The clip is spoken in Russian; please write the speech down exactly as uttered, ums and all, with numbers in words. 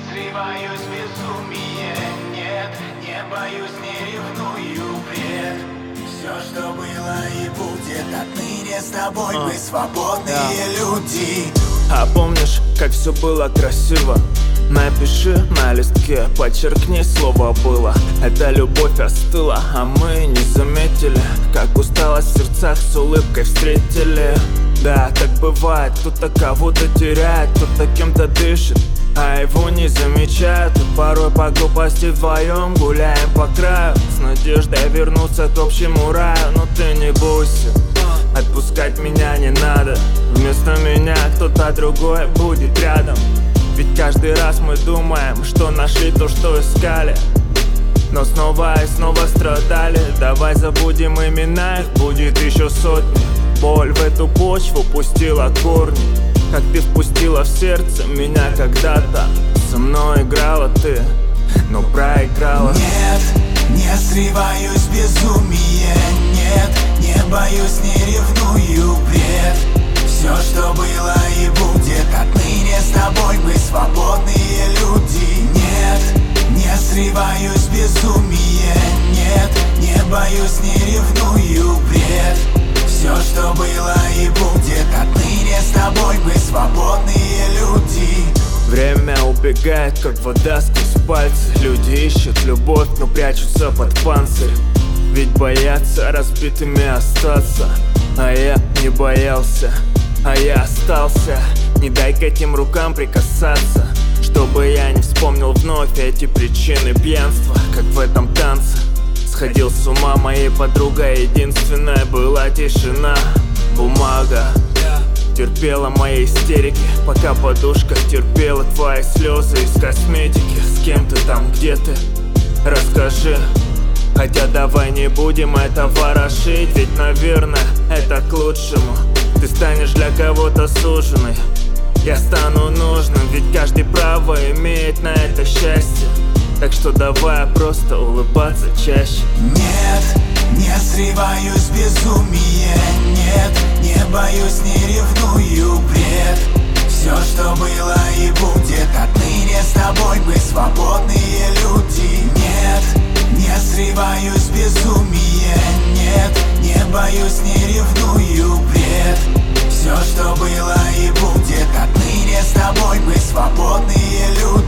срываюсь в безумие, нет, не боюсь, не ревную, бред. Все, что было и будет, отныне с тобой мы свободные yeah. люди. А помнишь, как все было красиво? Напиши на листке, подчеркни слово «было». Эта любовь остыла, а мы не заметили, как усталость в сердцах с улыбкой встретили. Да, так бывает, кто-то кого-то теряет, кто-то кем-то дышит, а его не замечают. И порой по глупости вдвоем гуляем по краю, с надеждой вернуться к общему раю. Но ты не бойся, отпускать меня не надо. Вместо меня кто-то другой будет рядом. Ведь каждый раз мы думаем, что нашли то, что искали, но снова и снова страдали. Давай забудем имена, их будет еще сотни. Боль в эту почву пустила корни, как ты впустила в сердце меня когда-то. Со мной играла ты, но проиграла. Нет, не срываюсь в безумие, нет, не боюсь, не ревную, бред. Все, что было и будет, отныне с тобой мы свободные люди. Нет, не срываюсь в безумие, нет, не боюсь, не ревную, бред. Все, что было и будет, отныне с тобой мы свободные люди. Время убегает, как вода сквозь пальцы. Люди ищут любовь, но прячутся под панцирь, ведь боятся разбитыми остаться. А я не боялся, а я остался. Не дай к этим рукам прикасаться, чтобы я не вспомнил вновь эти причины пьянства, как в этом танце. Сходил с ума моей подругой, единственная была тишина. Бумага терпела мои истерики, пока подушка терпела твои слезы из косметики. С кем ты там, где ты? Расскажи. Хотя давай не будем это ворошить, ведь, наверное, это к лучшему. Ты станешь для кого-то суженой, я стану нужным, ведь каждый право имеет на это счастье. Так что давай просто улыбаться чаще. Нет, не срываюсь в безумие, нет, не боюсь, не ревную, бред. Все, что было и будет, отныне с тобой мы свободные люди. Нет, не срываюсь в безумие, нет, не боюсь, не ревную, бред. Все, что было и будет, отныне с тобой мы свободные люди.